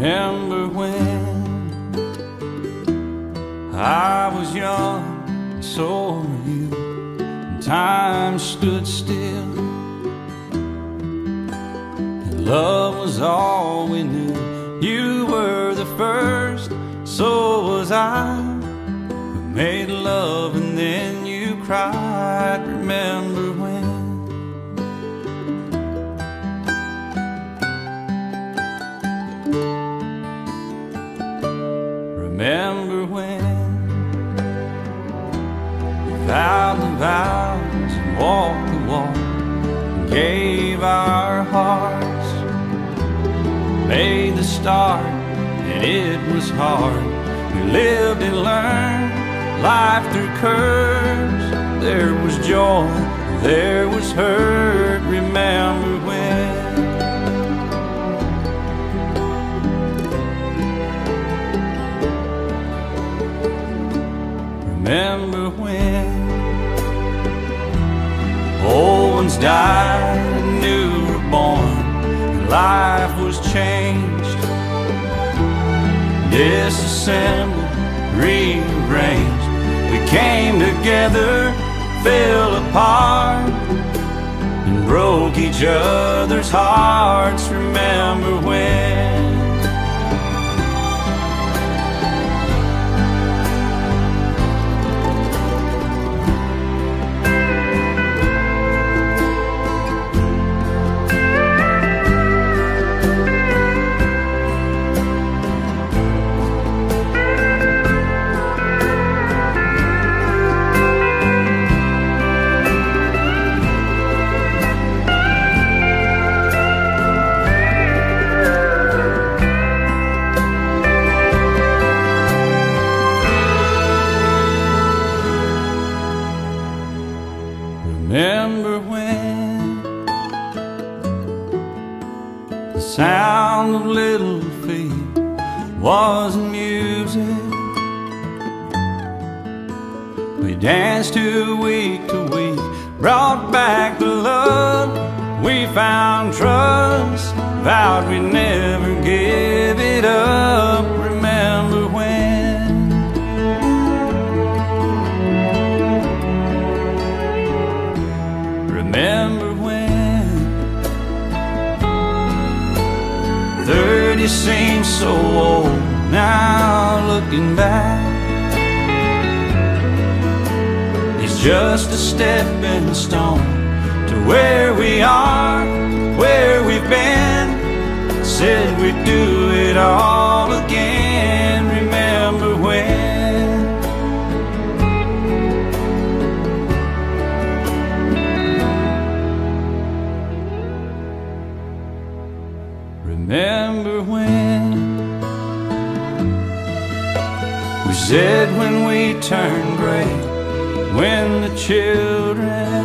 Remember when I was young, and so were you, and time stood still, and love was all we knew. You were the first, so was I. We made love and then you cried. Remember when? Remember when we vowed the vows and walked the walk and gave our hearts, made the start, and it was hard. We lived and learned life through curves. There was joy, there was hurt. Remember when? Remember when old ones died and new were born, and life was changed, disassembled, rearranged. We came together, fell apart, and broke each other's hearts. Remember when? Remember when the sound of little feet wasn't music? We danced to week, brought back the love. We found trust, vowed we'd never give it up. Remember when? Remember when 30 seems so old now, looking back. It's just a stepping stone to where we are, where we've been. Said we'd do it all again. Remember when? Remember when we said when we turn gray, when the children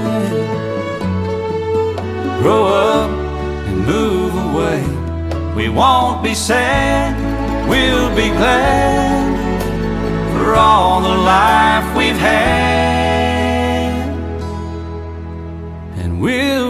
grow up and move away, we won't be sad, we'll be glad for all the life we've had, and we'll